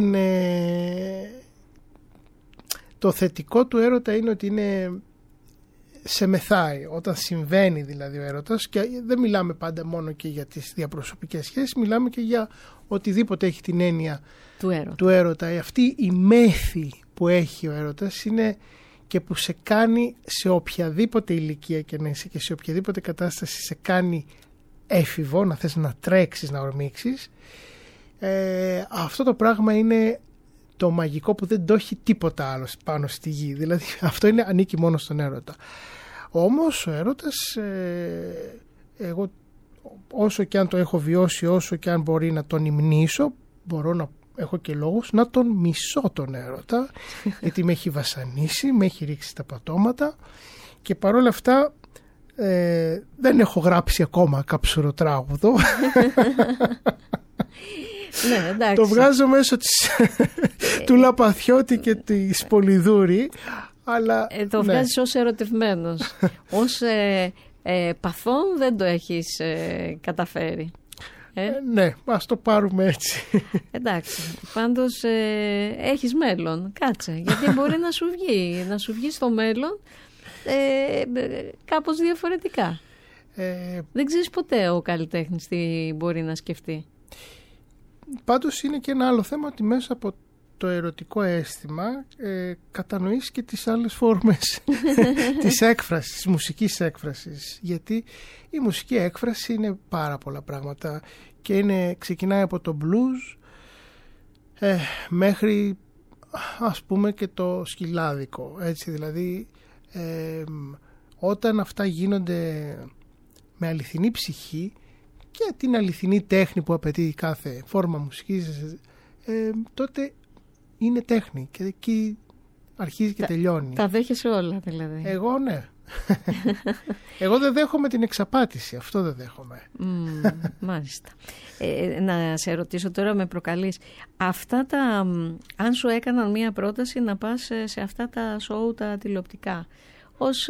Το θετικό του έρωτα είναι ότι σε μεθάει όταν συμβαίνει δηλαδή ο έρωτας, και δεν μιλάμε πάντα μόνο και για τις διαπροσωπικές σχέσεις, μιλάμε και για οτιδήποτε έχει την έννοια του έρωτα. Αυτή η μέθη που έχει ο έρωτας είναι και που σε κάνει σε οποιαδήποτε ηλικία και να είσαι και σε οποιαδήποτε κατάσταση σε κάνει έφηβο, να θες να τρέξεις, να ορμήξεις. Αυτό το πράγμα είναι το μαγικό που δεν το έχει τίποτα άλλο πάνω στη γη. Δηλαδή αυτό ανήκει μόνο στον έρωτα. Όμως ο έρωτας, εγώ όσο και αν το έχω βιώσει, όσο και αν μπορεί να τον υμνήσω, μπορώ να έχω και λόγους να τον μισώ τον έρωτα, γιατί με έχει βασανίσει, με έχει ρίξει τα πατώματα, και παρόλα αυτά δεν έχω γράψει ακόμα καψουροτράγουδο.
Ναι, εντάξει.
Το βγάζω μέσω του Λαπαθιώτη και της Πολυδούρη, αλλά
το βγάζεις ως ερωτευμένος. Ως παθόν δεν το έχεις καταφέρει.
Ναι, ας το πάρουμε έτσι.
Εντάξει, πάντως έχεις μέλλον, κάτσε, γιατί μπορεί να σου βγει στο μέλλον κάπως διαφορετικά. Δεν ξέρεις ποτέ ο καλλιτέχνης τι μπορεί να σκεφτεί.
Πάντως είναι και ένα άλλο θέμα ότι μέσα από το ερωτικό αίσθημα κατανοείς και τις άλλες φόρμες της έκφρασης, της μουσικής έκφρασης, γιατί η μουσική έκφραση είναι πάρα πολλά πράγματα και ξεκινάει από το blues μέχρι ας πούμε και το σκυλάδικο, έτσι, δηλαδή όταν αυτά γίνονται με αληθινή ψυχή και την αληθινή τέχνη που απαιτεί κάθε φόρμα μουσικής, τότε είναι τέχνη και εκεί αρχίζει και τελειώνει.
Τα δέχεσαι όλα δηλαδή.
Εγώ ναι. Εγώ δεν δέχομαι την εξαπάτηση, αυτό δεν δέχομαι.
Μάλιστα. Να σε ρωτήσω τώρα, με προκαλείς, αυτά αν σου έκαναν μία πρόταση να πας σε αυτά τα σοου τα τηλεοπτικά ως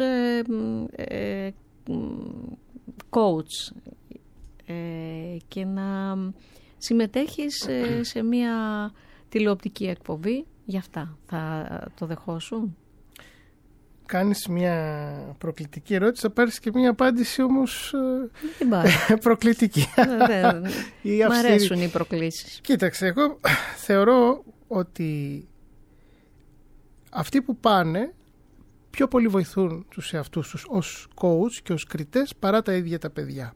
coach και να συμμετέχεις σε μία τηλεοπτική εκπομπή, για αυτά θα το δεχόσουν?
Κάνεις μια προκλητική ερώτηση, θα πάρεις και μια απάντηση όμως προκλητική.
Μ' αρέσουν οι προκλήσεις.
Κοίταξε, εγώ θεωρώ ότι αυτοί που πάνε πιο πολύ βοηθούν τους εαυτούς τους ως coach και ως κριτές παρά τα ίδια τα παιδιά.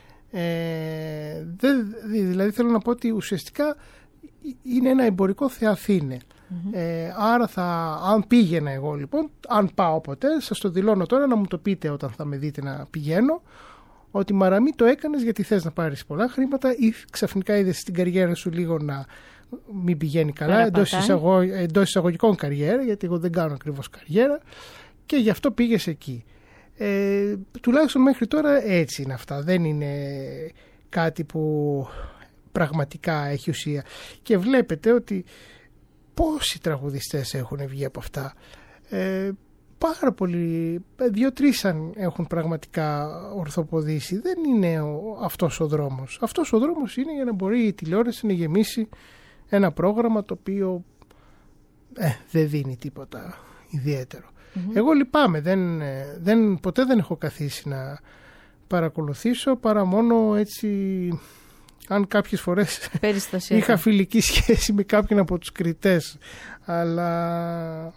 Δηλαδή θέλω να πω ότι ουσιαστικά είναι ένα εμπορικό θεαθήνε. Άρα αν πήγαινα εγώ λοιπόν, αν πάω ποτέ, σας το δηλώνω τώρα, να μου το πείτε όταν θα με δείτε να πηγαίνω, ότι μαραμή το έκανες γιατί θες να πάρεις πολλά χρήματα ή ξαφνικά είδες στην καριέρα σου λίγο να μην πηγαίνει καλά, εντός εισαγωγικών καριέρα, γιατί εγώ δεν κάνω ακριβώς καριέρα και γι' αυτό πήγες εκεί. Τουλάχιστον μέχρι τώρα έτσι είναι αυτά, δεν είναι κάτι που πραγματικά έχει ουσία. Και βλέπετε ότι πόσοι τραγουδιστές έχουν βγει από αυτά. πάρα πολύ, 2-3 αν έχουν πραγματικά ορθοποδήσει. Δεν είναι αυτός ο δρόμος. Αυτός ο δρόμος είναι για να μπορεί η τηλεόραση να γεμίσει ένα πρόγραμμα το οποίο δεν δίνει τίποτα ιδιαίτερο. Εγώ λυπάμαι, ποτέ δεν έχω καθίσει να παρακολουθήσω, παρά μόνο έτσι, αν κάποιες φορές είχα φιλική σχέση με κάποιον από τους κριτές, αλλά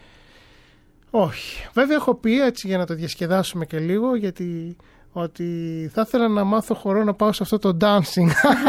όχι. Βέβαια έχω πει, έτσι για να το διασκεδάσουμε και λίγο, γιατί ότι θα ήθελα να μάθω χορό, να πάω σε αυτό το dancing.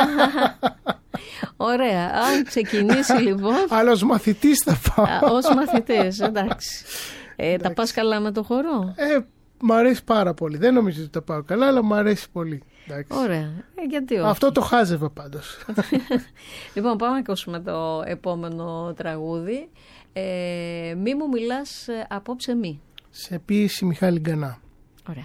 Ωραία, αν ξεκινήσει λοιπόν.
Αλλά ως μαθητής θα πάω.
Ως μαθητής, εντάξει. Τα πας καλά με το χορό?
Μ' αρέσει πάρα πολύ. Δεν νομίζω ότι τα πάω καλά, αλλά μ' αρέσει πολύ. Εντάξει.
Ωραία, γιατί όχι.
Αυτό το χάζευα πάντως.
Λοιπόν, πάμε να ακούσουμε το επόμενο τραγούδι. Μη μου μιλάς απόψε μη.
Σε ποίηση Μιχάλη Γκανά.
Ωραία.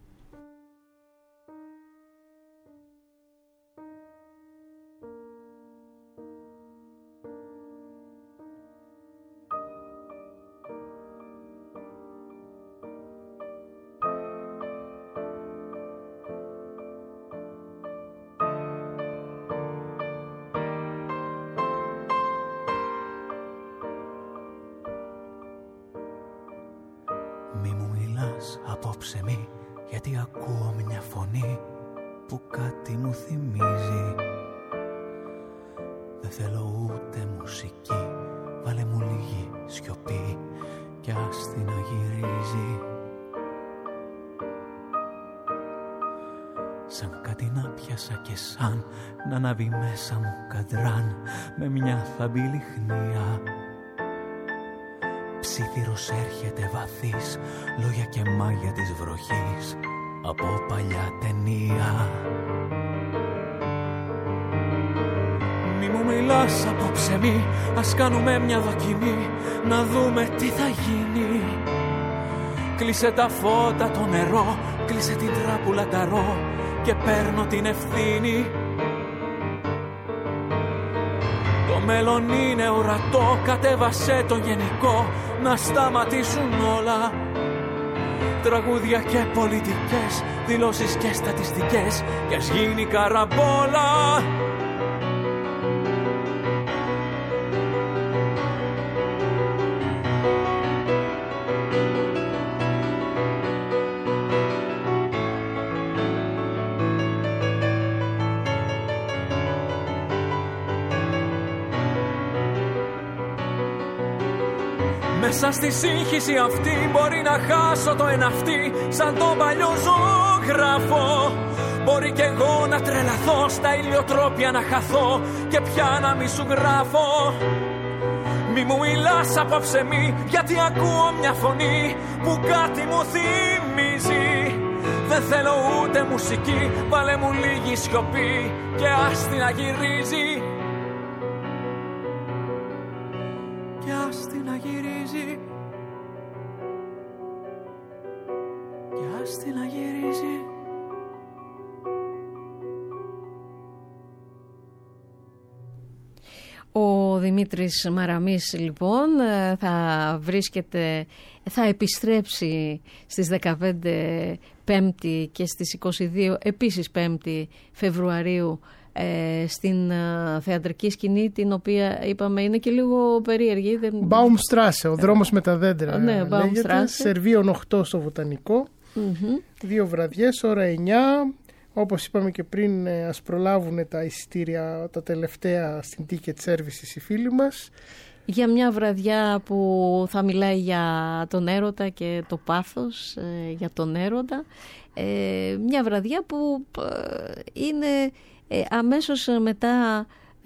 Μη μου μιλάς απόψε μη, γιατί ακούω μια φωνή που κάτι μου θυμίζει. Δεν θέλω ούτε μουσική, βάλε μου λίγη σιωπή κι ας την να γυρίζει. Σαν κάτι να πιάσα και σαν να ανάβει μέσα μου καντράν με μια θαμπή λιχνία. Ψήθυρος έρχεται βαθύς, λόγια και μάγια της βροχής από παλιά ταινία. Μη μου μιλάς απόψε μη, ας κάνουμε μια δοκιμή, να δούμε τι θα γίνει. Κλείσε τα φώτα, το νερό, κλείσε την τράπουλα ταρό και παίρνω την ευθύνη. Το μέλλον είναι ορατό, κατέβασε το γενικό, να σταματήσουν όλα. Τραγούδια και πολιτικές, δηλώσεις και στατιστικές, και ας γίνει καραμπόλα. Μέσα στη σύγχυση αυτή μπορεί να χάσω το εναυτί σαν τον παλιό ζωγράφο. Μπορεί κι εγώ να τρελαθώ, στα ηλιοτρόπια να χαθώ και πια να μη σου γράφω. Μη μου μιλάς απόψε μη, γιατί ακούω μια φωνή που κάτι μου θυμίζει. Δεν θέλω ούτε μουσική, βάλε μου λίγη σιωπή και ας την να γυρίζει. Και ας την να γυρίζει. Και ας την να γυρίζει.
Ο Δημήτρης Μαραμής λοιπόν θα επιστρέψει στις 15 Πέμπτη και στις 22 επίσης Πέμπτη Φεβρουαρίου στην θεατρική σκηνή, την οποία είπαμε είναι και λίγο περίεργη.
Baumstrasse, ο δρόμος με τα δέντρα.
Ναι,
λέγεται, Σερβίων 8 στο Βοτανικό. 2 βραδιές, ώρα 9. Όπως είπαμε και πριν, ας προλάβουν τα εισιτήρια τα τελευταία στην Ticket Services οι φίλοι μας.
Για μια βραδιά που θα μιλάει για τον έρωτα και το πάθος για τον έρωτα. Μια βραδιά που είναι αμέσως μετά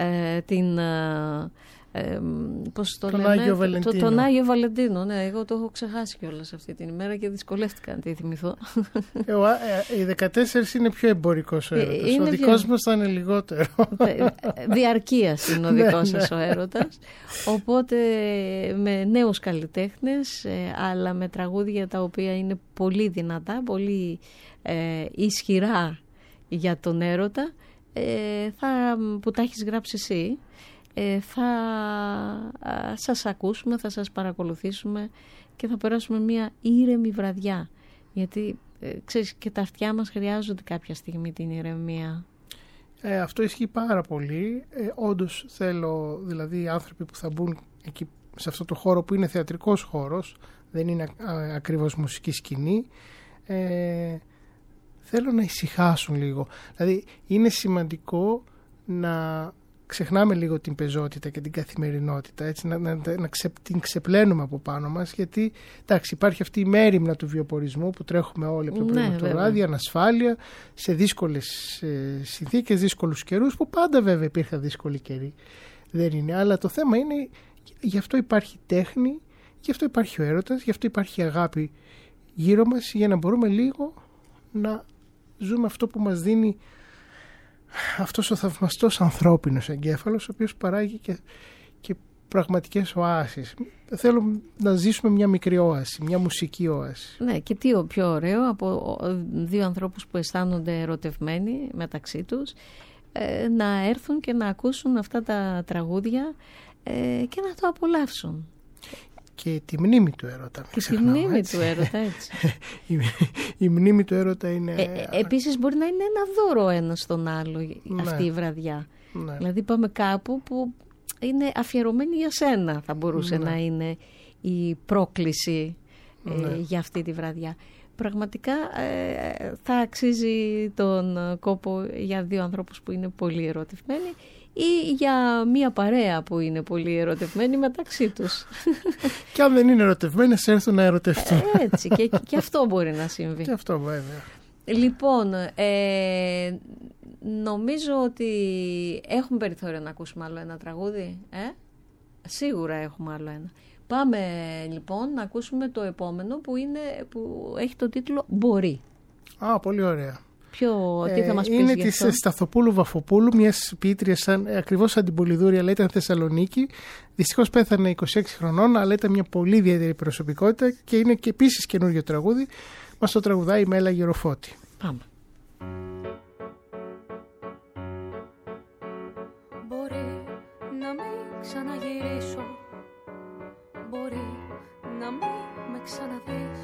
τον Άγιο Βαλεντίνο. Ναι, εγώ το έχω ξεχάσει κιόλας αυτή την ημέρα και δυσκολεύτηκα να τη θυμηθώ.
Οι 14 είναι πιο εμπορικός ο έρωτας. Ο δικός μας θα είναι λιγότερο.
Διαρκείας είναι ο δικός σας ο έρωτας. Οπότε με νέους καλλιτέχνες, αλλά με τραγούδια τα οποία είναι πολύ δυνατά, πολύ ισχυρά για τον έρωτα, που τα έχεις γράψει εσύ. Θα σας ακούσουμε, θα σας παρακολουθήσουμε και θα περάσουμε μια ήρεμη βραδιά. Γιατί ξέρεις, και τα αυτιά μας χρειάζονται κάποια στιγμή την ηρεμία.
Αυτό ισχύει πάρα πολύ. Όντως θέλω, δηλαδή, οι άνθρωποι που θα μπουν εκεί σε αυτό το χώρο που είναι θεατρικός χώρος, δεν είναι ακριβώς μουσική σκηνή, θέλω να ησυχάσουν λίγο. Δηλαδή είναι σημαντικό να ξεχνάμε λίγο την πεζότητα και την καθημερινότητα, έτσι, την ξεπλένουμε από πάνω μας, γιατί εντάξει, υπάρχει αυτή η μέριμνα του βιοπορισμού που τρέχουμε όλοι από το πρωί μέχρι το βράδυ, ανασφάλεια, σε δύσκολες συνθήκες, δύσκολους καιρούς, που πάντα βέβαια υπήρχαν δύσκολοι καιροί. Δεν είναι, αλλά το θέμα είναι, γι' αυτό υπάρχει τέχνη, γι' αυτό υπάρχει ο έρωτας, γι' αυτό υπάρχει αγάπη γύρω μας, για να μπορούμε λίγο να ζούμε αυτό που μας δίνει αυτός ο θαυμαστός ανθρώπινος εγκέφαλος, ο οποίος παράγει και πραγματικές οάσεις. Θέλω να ζήσουμε μια μικρή όαση, μια μουσική όαση.
Ναι, και τι πιο ωραίο από δύο ανθρώπους που αισθάνονται ερωτευμένοι μεταξύ τους, να έρθουν και να ακούσουν αυτά τα τραγούδια και να το απολαύσουν.
Και τη μνήμη του έρωτα.
Και τη μνήμη του έρωτα, έτσι.
Η μνήμη του έρωτα είναι...
Επίσης μπορεί να είναι ένα δώρο ένας στον άλλο αυτή η βραδιά.
Ναι.
Δηλαδή πάμε κάπου που είναι αφιερωμένη για σένα, θα μπορούσε να είναι η πρόκληση για αυτή τη βραδιά. Πραγματικά θα αξίζει τον κόπο για δύο ανθρώπους που είναι πολύ ερωτευμένοι ή για μία παρέα που είναι πολύ ερωτευμένοι μεταξύ τους.
Και αν δεν είναι ερωτευμένοι, έρθουν να ερωτευτούν.
Έτσι, και αυτό μπορεί να συμβεί.
Και αυτό βέβαια.
Λοιπόν, νομίζω ότι έχουμε περιθώριο να ακούσουμε άλλο ένα τραγούδι. Σίγουρα έχουμε άλλο ένα. Πάμε λοιπόν να ακούσουμε το επόμενο που έχει το τίτλο «Μπορεί».
Πολύ ωραία.
Τι θα μας πεις
είναι
γι' αυτό?
Της Σταθοπούλου Βαφοπούλου, μιας ποιήτριας ακριβώς σαν την Πολυδούρη, αλλά ήταν Θεσσαλονίκη. Δυστυχώς πέθανε 26 χρονών, αλλά ήταν μια πολύ ιδιαίτερη προσωπικότητα και είναι και επίσης καινούριο τραγούδι. Μας το τραγουδάει η Μέλα Γεροφώτη.
Πάμε.
Μπορεί να μην ξαναγυρίσω, μπορεί να μην με ξαναδείς,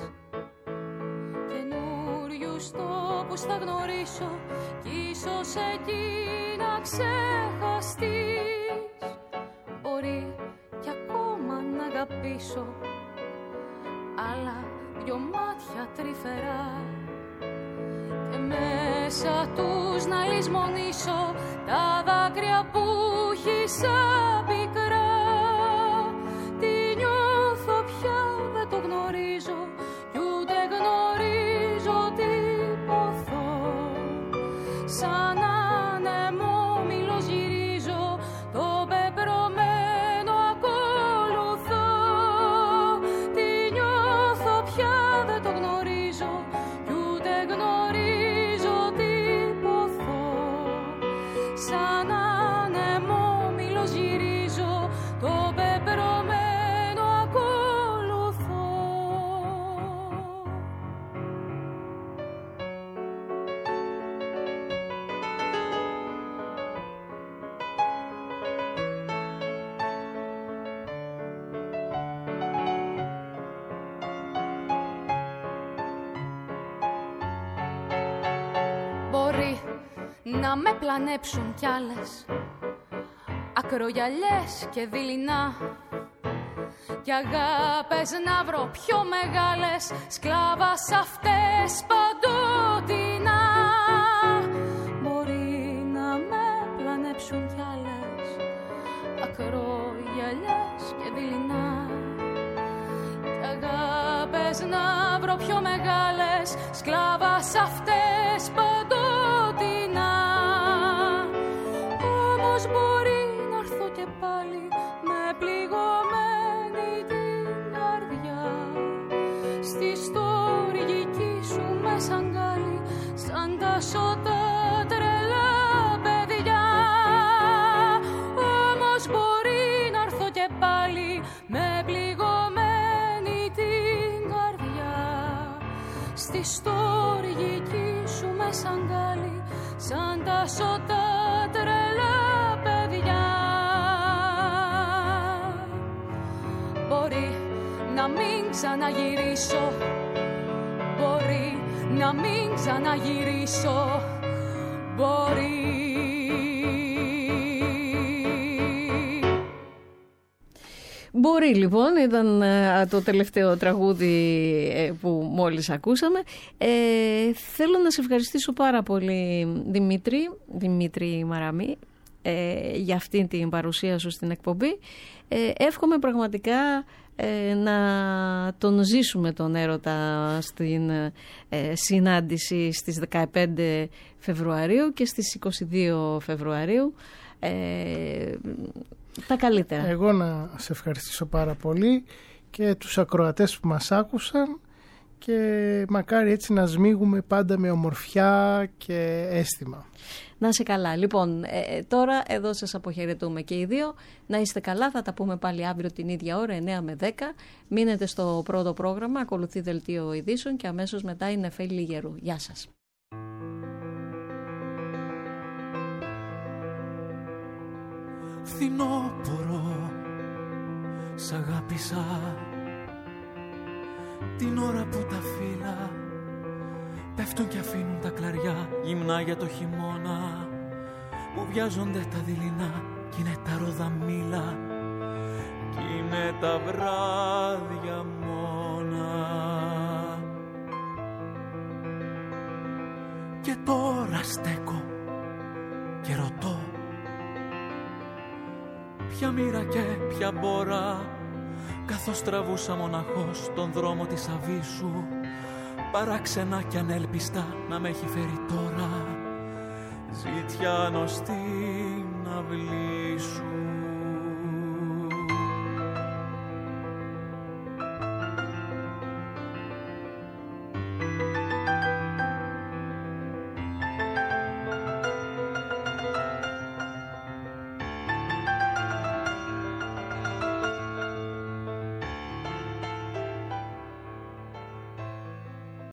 καινούριους τόπους θα γνωρίσω κι ίσως εκεί να ξεχαστείς. Μπορεί κι ακόμα να αγαπήσω, αλλά δυο μάτια τρυφερά και μέσα τους να λησμονήσω τα δάκρυα που έχεις σαν πικρά. Τι νιώθω πια δεν το γνωρίζω κι ούτε γνωρίζω τι ποθώ. Σαν άνεμο μήλος γυρίζω, το πεπρωμένο ακολουθώ. Τι νιώθω πια δεν το γνωρίζω κι ούτε γνωρίζω τι ποθώ. Σαν άνεμο μήλος γυρίζω, το πεπρωμένο ακολουθώ. Μπορεί να με πλανέψουν κι άλλες ακρογιαλιές και δειλινά κι αγάπες να βρω πιο μεγάλες, σκλάβα σ' αυτές παντοτινά. Μπορεί να με πλανέψουν κι άλλες ακρογιαλιές και δειλινά κι αγάπες να βρω πιο μεγάλες, σκλάβα σ' αυτές παντοτινά. Όμως μπορεί να έρθω και πάλι με πληγωμένη την καρδιά στη στοργική σου μέσα αγκάλι, σαν τα σώτα τρελά παιδιά. Όμως μπορεί να έρθω και πάλι με πληγωμένη την καρδιά στη στοργική σου μέσα αγκάλι, σαν τα σώτα τρελά παιδιά. Μπορεί να μην ξαναγυρίσω. Μπορεί να μην ξαναγυρίσω. Μπορεί.
Μπορεί λοιπόν, ήταν το τελευταίο τραγούδι που μόλις ακούσαμε. Θέλω να σε ευχαριστήσω πάρα πολύ, Δημήτρη Μαραμή, για αυτή την παρουσία σου στην εκπομπή. Εύχομαι πραγματικά να τον ζήσουμε τον έρωτα στην συνάντηση στις 15 Φεβρουαρίου και στις 22 Φεβρουαρίου. Τα καλύτερα.
Εγώ να σε ευχαριστήσω πάρα πολύ και τους ακροατές που μας άκουσαν και μακάρι έτσι να σμίγουμε πάντα με ομορφιά και αίσθημα.
Να είσαι καλά. Λοιπόν, τώρα εδώ σας αποχαιρετούμε και οι δύο. Να είστε καλά, θα τα πούμε πάλι αύριο την ίδια ώρα, 9 με 10. Μείνετε στο πρώτο πρόγραμμα, ακολουθεί δελτίο ειδήσεων και αμέσως μετά η Νεφέλη Λιγερού. Γεια σας.
Φθινόπωρο, σ' αγάπησα την ώρα που τα φύλλα πέφτουν και αφήνουν τα κλαριά γυμνά για το χειμώνα, που βιάζονται τα δειλινά κι είναι τα ροδαμίλα κι είναι τα βράδια μόνα. Και τώρα στέκω και ρωτώ ποια μοίρα και ποια μπόρα, καθώς τραβούσα μοναχός τον δρόμο της Αβύσσου, παράξενα κι ανέλπιστα να με έχει φέρει τώρα ζητιάνο στην αυλή σου.